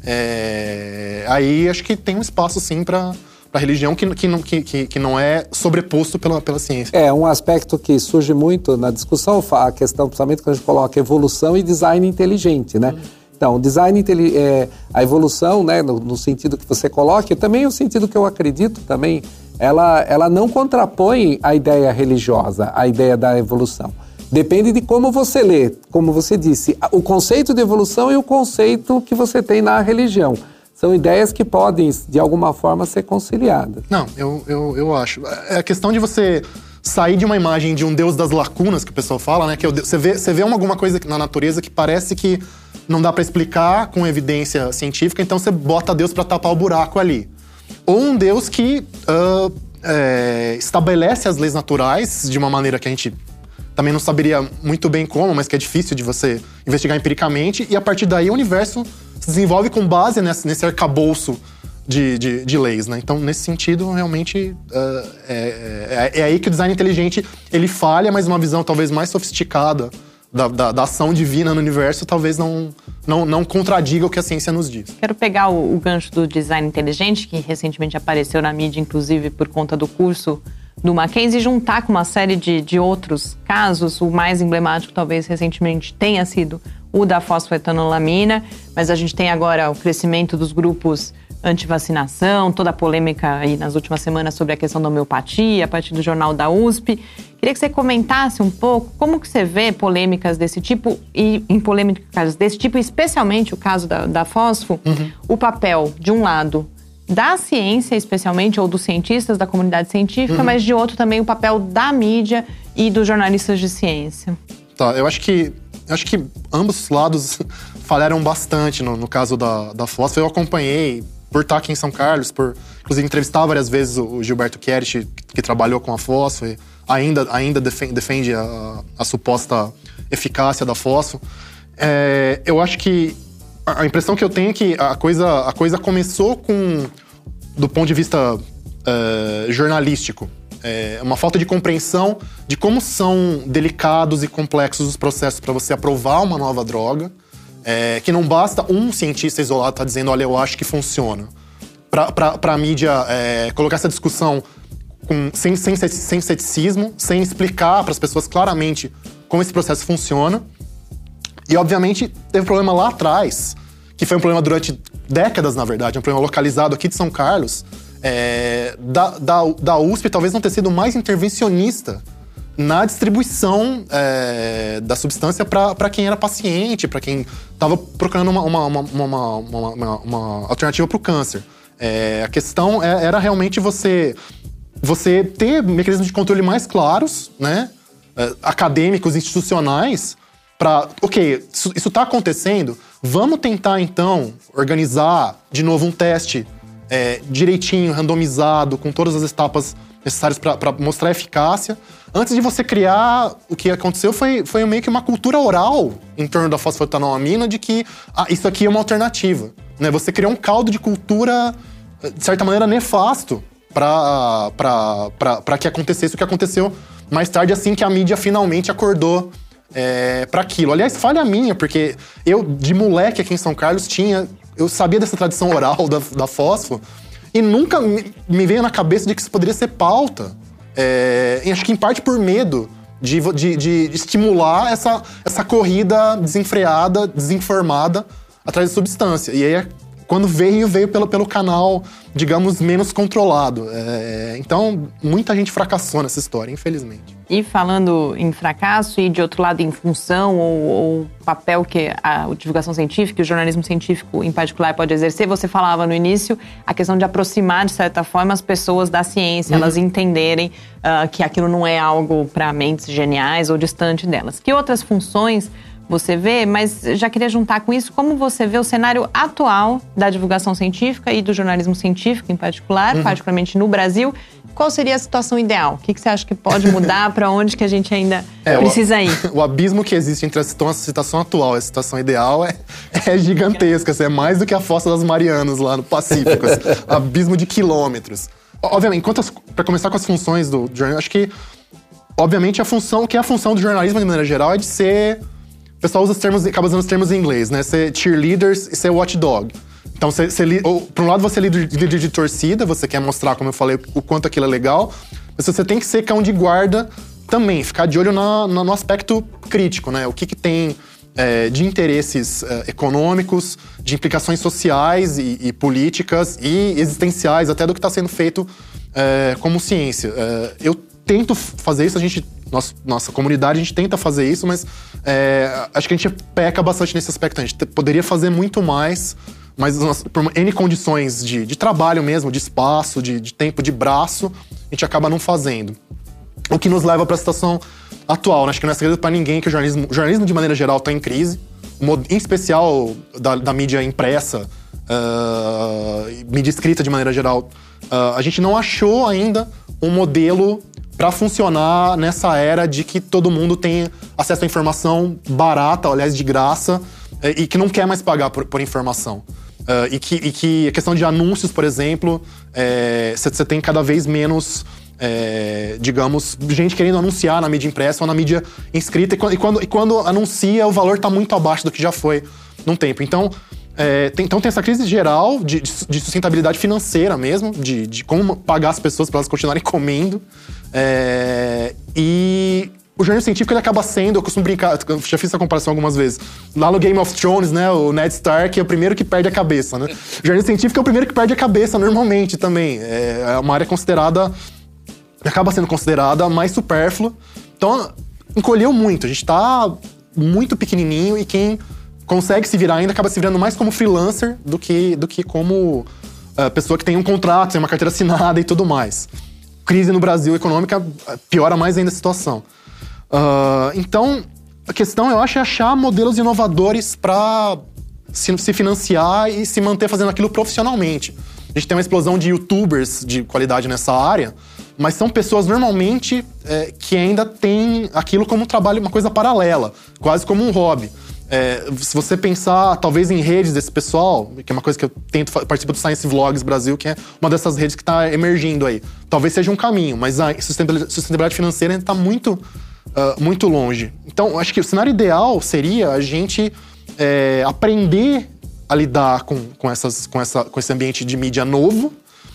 aí acho que tem um espaço, sim, pra religião que não é sobreposto pela ciência. Um aspecto que surge muito na discussão, a questão, principalmente quando a gente coloca evolução e design inteligente, né? Então, a evolução, né, no sentido que você coloca, e também o sentido que eu acredito também, ela não contrapõe a ideia religiosa, a ideia da evolução. Depende de como você lê, como você disse, o conceito de evolução e o conceito que você tem na religião. São ideias que podem, de alguma forma, ser conciliadas. Não, eu acho. É a questão de você sair de uma imagem de um Deus das lacunas, que o pessoal fala, né? Que você vê alguma coisa na natureza que parece que não dá para explicar com evidência científica, então você bota Deus para tapar o buraco ali. Ou um Deus que estabelece as leis naturais de uma maneira que a gente também não saberia muito bem como, mas que é difícil de você investigar empiricamente, e a partir daí o universo se desenvolve com base nesse arcabouço de leis, né? Então, nesse sentido, realmente, é aí que o design inteligente, ele falha, mas uma visão talvez mais sofisticada da ação divina no universo, talvez não contradiga o que a ciência nos diz. Quero pegar o gancho do design inteligente, que recentemente apareceu na mídia, inclusive por conta do curso do Mackenzie, e juntar com uma série de outros casos. O mais emblemático, talvez, recentemente tenha sido o da fosfetanolamina, mas a gente tem agora o crescimento dos grupos anti-vacinação, toda a polêmica aí nas últimas semanas sobre a questão da homeopatia, a partir do jornal da USP. Queria que você comentasse um pouco como que você vê polêmicas desse tipo, e em polêmicas desse tipo, especialmente o caso da fosfo, o papel, de um lado, da ciência especialmente, ou dos cientistas da comunidade científica, mas de outro também o papel da mídia e dos jornalistas de ciência. Tá, eu acho que ambos os lados falharam bastante no caso da fosfo. Eu acompanhei, por estar aqui em São Carlos, por inclusive entrevistar várias vezes o Gilberto Chierici, que trabalhou com a fosfo e ainda defende a suposta eficácia da fosfo. Eu acho que a impressão que eu tenho é que a coisa começou do ponto de vista jornalístico. Uma falta de compreensão de como são delicados e complexos os processos para você aprovar uma nova droga, que não basta um cientista isolado estar dizendo, olha, eu acho que funciona. Para a mídia colocar essa discussão sem ceticismo, sem explicar para as pessoas claramente como esse processo funciona. E, obviamente, teve um problema lá atrás, que foi um problema durante décadas, na verdade, um problema localizado aqui de São Carlos, da USP talvez não ter sido mais intervencionista na distribuição da substância para quem era paciente, para quem estava procurando uma alternativa para o câncer. A questão era realmente você ter mecanismos de controle mais claros, né, acadêmicos, institucionais, para, isso está acontecendo, vamos tentar então organizar de novo um teste direitinho, randomizado, com todas as etapas necessárias para mostrar eficácia. Antes de você criar, o que aconteceu foi meio que uma cultura oral em torno da fosfetanolamina de que isso aqui é uma alternativa. Né? Você criou um caldo de cultura, de certa maneira, nefasto para que acontecesse o que aconteceu mais tarde, assim que a mídia finalmente acordou para aquilo. Aliás, falha minha, porque eu, de moleque aqui em São Carlos, eu sabia dessa tradição oral da fosfo e nunca me veio na cabeça de que isso poderia ser pauta. E acho que em parte por medo de estimular essa corrida desenfreada, desinformada atrás da substância. E aí, quando veio pelo canal, digamos, menos controlado. Então, muita gente fracassou nessa história, infelizmente. E falando em fracasso e, de outro lado, em função ou papel que a divulgação científica e o jornalismo científico, em particular, pode exercer, você falava no início a questão de aproximar, de certa forma, as pessoas da ciência, elas entenderem que aquilo não é algo para mentes geniais ou distante delas. Que outras funções você vê, mas já queria juntar com isso, como você vê o cenário atual da divulgação científica e do jornalismo científico em particular, particularmente no Brasil. Qual seria a situação ideal? O que você acha que pode mudar? Para onde que a gente ainda precisa ir? O abismo que existe entre a situação atual e a situação ideal é gigantesca. É mais do que a Fossa das Marianas lá no Pacífico. Abismo de quilômetros. Obviamente, para começar com as funções do jornalismo, acho que, obviamente, a função do jornalismo, de maneira geral, é de ser... O pessoal acaba usando os termos em inglês, né? Ser cheerleaders e ser watchdog. Então, por um lado, você é líder de torcida, você quer mostrar, como eu falei, o quanto aquilo é legal, mas você tem que ser cão de guarda também, ficar de olho no aspecto crítico, né? O que tem de interesses econômicos, de implicações sociais e políticas e existenciais, até do que está sendo feito como ciência. Eu tento fazer isso, nossa comunidade, a gente tenta fazer isso, mas acho que a gente peca bastante nesse aspecto. A gente poderia fazer muito mais, mas por N condições de trabalho mesmo, de espaço, de tempo, de braço, a gente acaba não fazendo. O que nos leva para a situação atual, né? Acho que não é segredo para ninguém que o jornalismo de maneira geral está em crise, em especial da mídia impressa, mídia escrita de maneira geral. A gente não achou ainda um modelo para funcionar nessa era de que todo mundo tem acesso à informação barata, aliás, de graça, e que não quer mais pagar por informação. E que a questão de anúncios, por exemplo, você tem cada vez menos, digamos, gente querendo anunciar na mídia impressa ou na mídia inscrita, e quando anuncia, o valor está muito abaixo do que já foi num tempo. Então, tem essa crise geral de sustentabilidade financeira mesmo, de como pagar as pessoas para elas continuarem comendo. E o jornalismo científico ele acaba sendo, eu costumo brincar, eu já fiz essa comparação algumas vezes. Lá no Game of Thrones, né, o Ned Stark é o primeiro que perde a cabeça, né? O jornalismo científico é o primeiro que perde a cabeça normalmente também. É uma área acaba sendo considerada mais supérflua. Então, encolheu muito. A gente tá muito pequenininho e quem consegue se virar ainda acaba se virando mais como freelancer do que como pessoa que tem um contrato, tem uma carteira assinada e tudo mais. Crise no Brasil econômica piora mais ainda a situação. Então, a questão, eu acho, é achar modelos inovadores para se financiar e se manter fazendo aquilo profissionalmente. a gente tem uma explosão de youtubers de qualidade nessa área, mas são pessoas normalmente que ainda têm aquilo como um trabalho, uma coisa paralela, quase como um hobby. Se você pensar, talvez, em redes desse pessoal, que é uma coisa que eu participo do Science Vlogs Brasil, que é uma dessas redes que está emergindo aí. Talvez seja um caminho, mas a sustentabilidade financeira ainda está muito longe. Então, acho que o cenário ideal seria a gente aprender a lidar com esse ambiente de mídia novo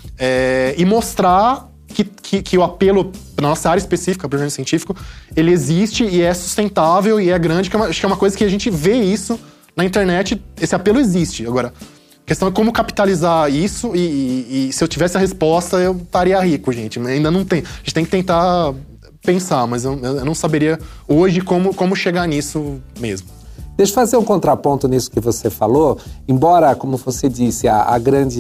e mostrar que o apelo na nossa área específica, para o jornalismo científico, ele existe e é sustentável e é grande, acho que é uma coisa que a gente vê isso na internet, esse apelo existe. Agora, a questão é como capitalizar isso e se eu tivesse a resposta, eu estaria rico, gente. Ainda não tem. A gente tem que tentar pensar, mas eu não saberia hoje como chegar nisso mesmo. Deixa eu fazer um contraponto nisso que você falou. Embora, como você disse, a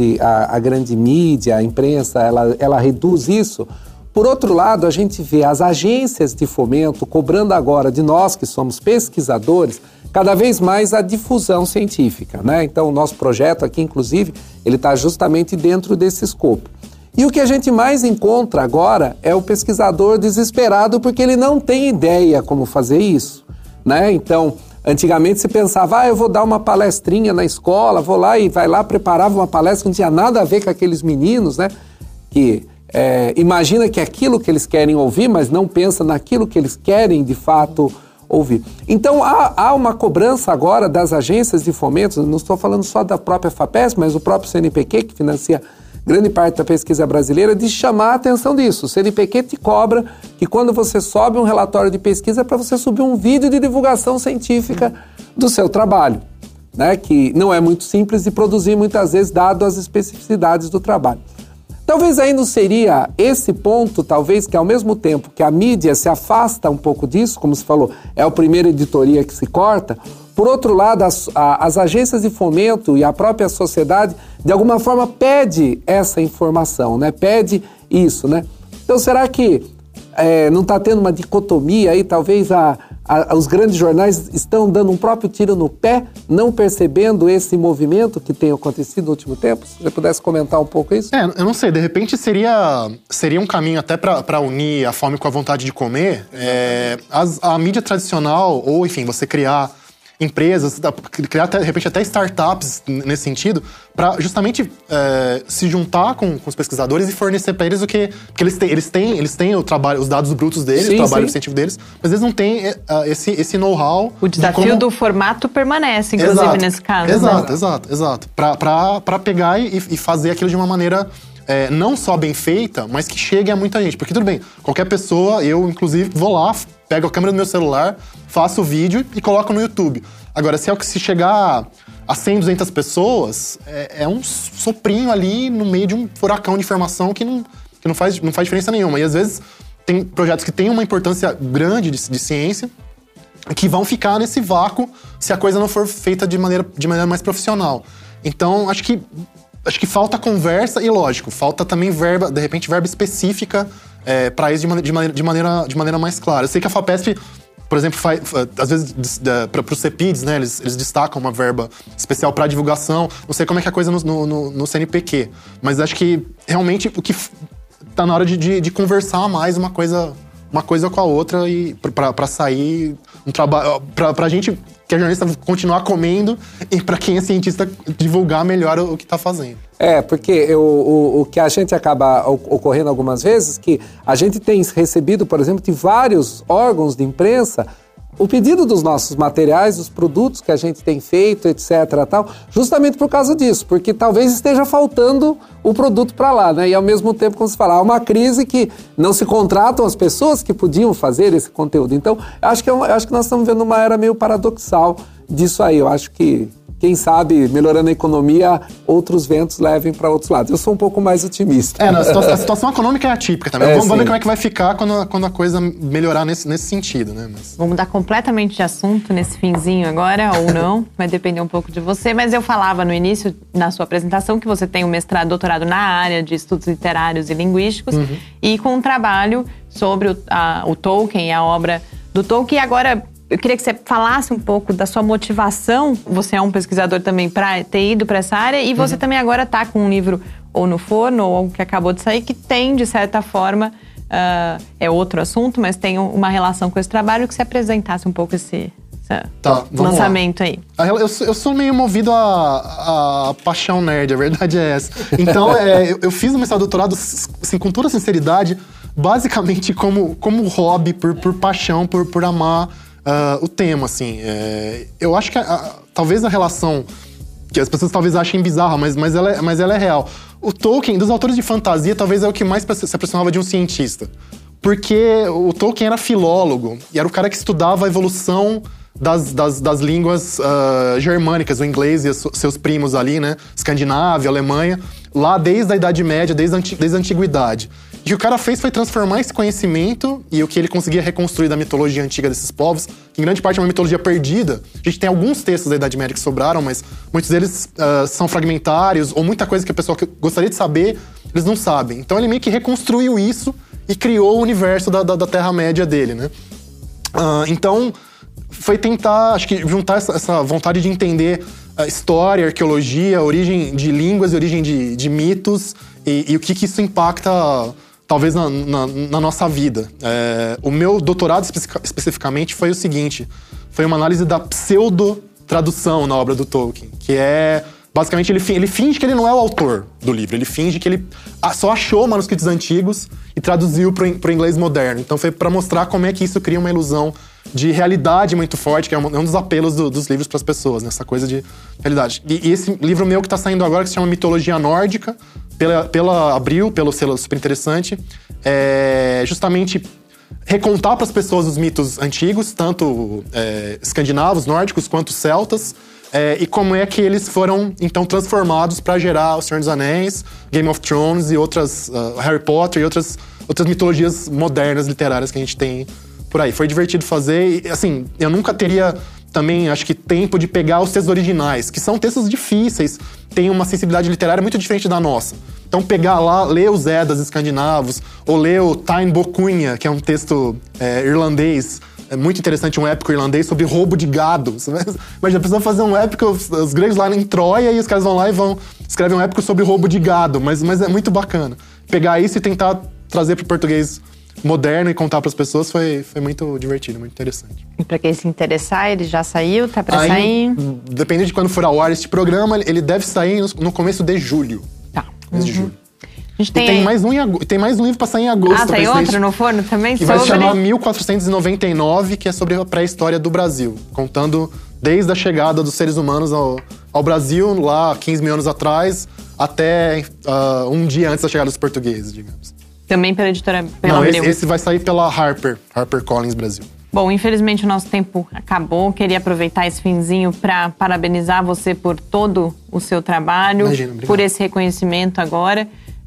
grande mídia, a imprensa, ela reduz isso. Por outro lado, a gente vê as agências de fomento cobrando agora de nós, que somos pesquisadores, cada vez mais a difusão científica, né? Então, o nosso projeto aqui, inclusive, ele está justamente dentro desse escopo. E o que a gente mais encontra agora é o pesquisador desesperado porque ele não tem ideia como fazer isso, né? Então, antigamente se pensava, eu vou dar uma palestrinha na escola, vou lá e vai lá, preparava uma palestra que não tinha nada a ver com aqueles meninos, né? Que imagina que é aquilo que eles querem ouvir, mas não pensa naquilo que eles querem de fato ouvir. Então há uma cobrança agora das agências de fomento, não estou falando só da própria FAPESP, mas o próprio CNPq, que financia grande parte da pesquisa brasileira, de chamar a atenção disso. O CNPq te cobra que quando você sobe um relatório de pesquisa é para você subir um vídeo de divulgação científica do seu trabalho, né? Que não é muito simples de produzir muitas vezes, dado as especificidades do trabalho. Talvez aí não seria esse ponto, talvez, que ao mesmo tempo que a mídia se afasta um pouco disso, como se falou, é a primeira editoria que se corta, por outro lado, as agências de fomento e a própria sociedade, de alguma forma, pede essa informação, né? Pede isso, né? Então, será que não está tendo uma dicotomia aí? Talvez os grandes jornais estão dando um próprio tiro no pé, não percebendo esse movimento que tem acontecido no último tempo? Se você pudesse comentar um pouco isso. Eu não sei, de repente seria um caminho até para unir a fome com a vontade de comer. A mídia tradicional, ou enfim, você criar empresas, criar de repente até startups nesse sentido, para justamente se juntar com os pesquisadores e fornecer para eles o que... Porque eles têm o trabalho, os dados brutos deles, o trabalho científico deles, mas eles não têm esse know-how. O desafio do formato permanece, inclusive, nesse caso. Exato. Para pegar e fazer aquilo de uma maneira não só bem feita, mas que chegue a muita gente. Porque tudo bem, qualquer pessoa, eu inclusive vou lá, pego a câmera do meu celular, faço o vídeo e coloco no YouTube. Agora, se chegar a 100, 200 pessoas, é um soprinho ali no meio de um furacão de informação que não faz diferença nenhuma. E às vezes tem projetos que têm uma importância grande de ciência que vão ficar nesse vácuo se a coisa não for feita de maneira mais profissional. Então, acho que falta conversa e, lógico, falta também verba, de repente, verba específica para isso de maneira mais clara. Eu sei que a FAPESP, por exemplo, às vezes para os CEPIDs, né, eles destacam uma verba especial para divulgação. Não sei como é que é a coisa no CNPq, mas acho que realmente o que tá na hora de conversar mais uma coisa com a outra e para sair um trabalho, pra gente que é jornalista continuar comendo e para quem é cientista divulgar melhor o que está fazendo. Porque o que a gente acaba ocorrendo algumas vezes, que a gente tem recebido, por exemplo, de vários órgãos de imprensa, o pedido dos nossos materiais, dos produtos que a gente tem feito, etc. tal, justamente por causa disso, porque talvez esteja faltando o produto para lá, né? E ao mesmo tempo, como se fala, há uma crise que não se contratam as pessoas que podiam fazer esse conteúdo. Então, eu acho que nós estamos vendo uma era meio paradoxal disso aí. Eu acho que, quem sabe, melhorando a economia, outros ventos levem para outros lados. Eu sou um pouco mais otimista. A situação econômica é atípica também. Vamos ver como é que vai ficar quando a coisa melhorar nesse sentido, né? Vamos mudar completamente de assunto nesse finzinho agora, ou não. Vai depender um pouco de você. Mas eu falava no início, na sua apresentação, que você tem um mestrado, doutorado na área de estudos literários e linguísticos, e com um trabalho sobre o Tolkien e a obra do Tolkien. E agora, eu queria que você falasse um pouco da sua motivação. Você é um pesquisador também para ter ido para essa área e você também agora está com um livro ou no forno, ou que acabou de sair, que tem, de certa forma, é outro assunto, mas tem uma relação com esse trabalho, que se apresentasse um pouco esse lançamento aí. Eu sou meio movido a paixão nerd, a verdade é essa. Então, eu fiz o mestrado e doutorado, assim, com toda sinceridade, basicamente como hobby, por paixão, por amar o tema, assim. Eu acho que talvez a relação, que as pessoas talvez achem bizarra, mas ela é real. O Tolkien, dos autores de fantasia, talvez é o que mais se aproximava de um cientista. Porque o Tolkien era filólogo, e era o cara que estudava a evolução das línguas germânicas, o inglês e seus primos ali, né? Escandinávia, Alemanha, lá desde a Idade Média, desde a Antiguidade. E o que o cara fez foi transformar esse conhecimento e o que ele conseguia reconstruir da mitologia antiga desses povos, que em grande parte é uma mitologia perdida. A gente tem alguns textos da Idade Média que sobraram, mas muitos deles são fragmentários, ou muita coisa que a pessoa gostaria de saber, eles não sabem. Então ele meio que reconstruiu isso e criou o universo da Terra-média dele, né? Então, foi tentar, acho que, juntar essa vontade de entender a história, a arqueologia, a origem de línguas e a origem de mitos e o que isso impacta, talvez, na nossa vida. O meu doutorado, especificamente, foi o seguinte. Foi uma análise da pseudo-tradução na obra do Tolkien, que é... Basicamente, ele finge que ele não é o autor do livro. Ele finge que ele só achou manuscritos antigos e traduziu pro inglês moderno. Então, foi para mostrar como é que isso cria uma ilusão de realidade muito forte, que é um dos apelos dos livros para as pessoas, né? Essa coisa de realidade. E esse livro meu que tá saindo agora, que se chama Mitologia Nórdica, pela Abril, pelo selo Super Interessante, é justamente recontar para as pessoas os mitos antigos, tanto escandinavos, nórdicos, quanto celtas, e como é que eles foram, então, transformados para gerar O Senhor dos Anéis, Game of Thrones e outras... Harry Potter e outras mitologias modernas, literárias que a gente tem por aí. Foi divertido fazer e, assim, eu nunca teria também, acho que, tempo de pegar os textos originais, que são textos difíceis, têm uma sensibilidade literária muito diferente da nossa. Então, pegar lá, ler os Eddas escandinavos, ou ler o Táin Bocunha, que é um texto irlandês, muito interessante, um épico irlandês sobre roubo de gado. Imagina, a pessoa fazer um épico, os gregos lá em Troia, e os caras vão lá e escrevem um épico sobre roubo de gado, mas é muito bacana. Pegar isso e tentar trazer pro português moderno e contar para as pessoas foi muito divertido, muito interessante. E para quem se interessar, ele já saiu? Tá para sair? Depende de quando for ao ar este programa, ele deve sair no começo de julho. Tá. Começo de julho. A gente tem tem mais um livro pra sair em agosto. Tem outro no forno também? Que vai se chamar 1499, que é sobre a pré-história do Brasil. Contando desde a chegada dos seres humanos ao Brasil, lá 15 mil anos atrás, até um dia antes da chegada dos portugueses, digamos. Também pela editora... Não, esse vai sair pela HarperCollins Brasil. Bom, infelizmente o nosso tempo acabou. Queria aproveitar esse finzinho para parabenizar você por todo o seu trabalho. Imagina, obrigado. Por esse reconhecimento agora.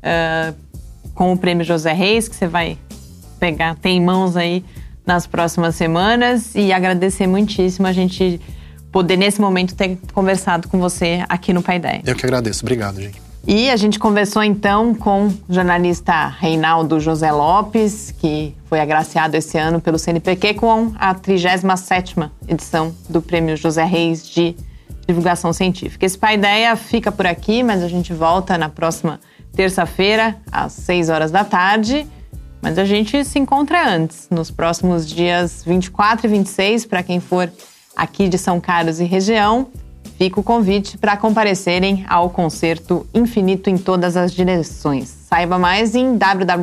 Com o Prêmio José Reis, que você vai ter em mãos aí nas próximas semanas. E agradecer muitíssimo a gente poder, nesse momento, ter conversado com você aqui no Paideia. Eu que agradeço. Obrigado, gente. E a gente conversou, então, com o jornalista Reinaldo José Lopes, que foi agraciado esse ano pelo CNPq com a 37ª edição do Prêmio José Reis de Divulgação Científica. Esse Paideia fica por aqui, mas a gente volta na próxima terça-feira, às 6 horas da tarde. Mas a gente se encontra antes, nos próximos dias 24 e 26, para quem for aqui de São Carlos e região. Fica o convite para comparecerem ao concerto Infinito em Todas as Direções. Saiba mais em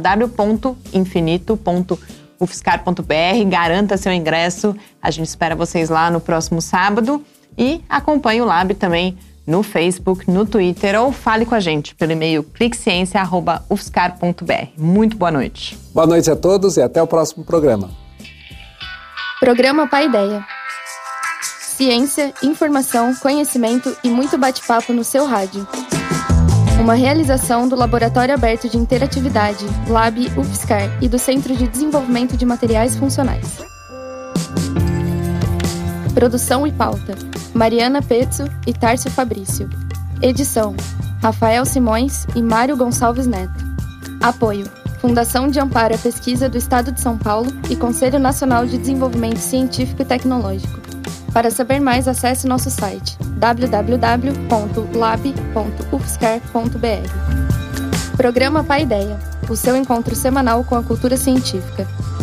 www.infinito.ufscar.br. Garanta seu ingresso. A gente espera vocês lá no próximo sábado. E acompanhe o Lab também no Facebook, no Twitter, ou fale com a gente pelo e-mail cliqueciência@ufscar.br. Muito boa noite. Boa noite a todos e até o próximo programa. Programa Paideia. Ciência, informação, conhecimento e muito bate-papo no seu rádio. Uma realização do Laboratório Aberto de Interatividade, Lab UFSCar, e do Centro de Desenvolvimento de Materiais Funcionais. Produção e pauta: Mariana Pezzo e Tárcio Fabrício. Edição: Rafael Simões e Mário Gonçalves Neto. Apoio: Fundação de Amparo à Pesquisa do Estado de São Paulo e Conselho Nacional de Desenvolvimento Científico e Tecnológico. Para saber mais, acesse nosso site www.lab.ufscar.br. Programa Paideia, o seu encontro semanal com a cultura científica.